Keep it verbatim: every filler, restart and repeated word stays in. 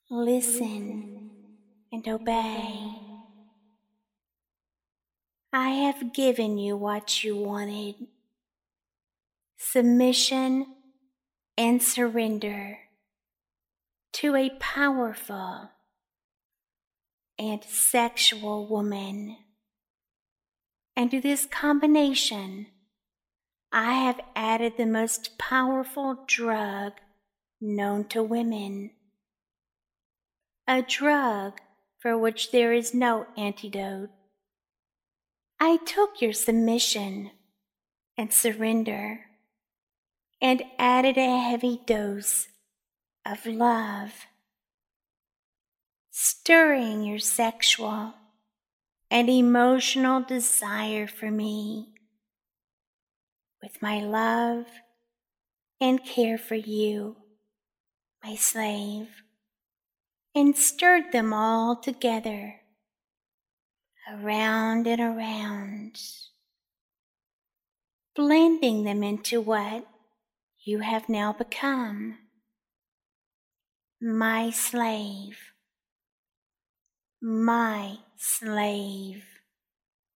Listen and obey. I have given you what you wanted. Submission and surrender to a powerful and sexual woman. And to this combination, I have added the most powerful drug known to women. A drug for which there is no antidote. I took your submission and surrender and added a heavy dose of love, stirring your sexual and emotional desire for me with my love and care for you, my slave, and stirred them all together, around and around, blending them into what you have now become, my slave, my slave.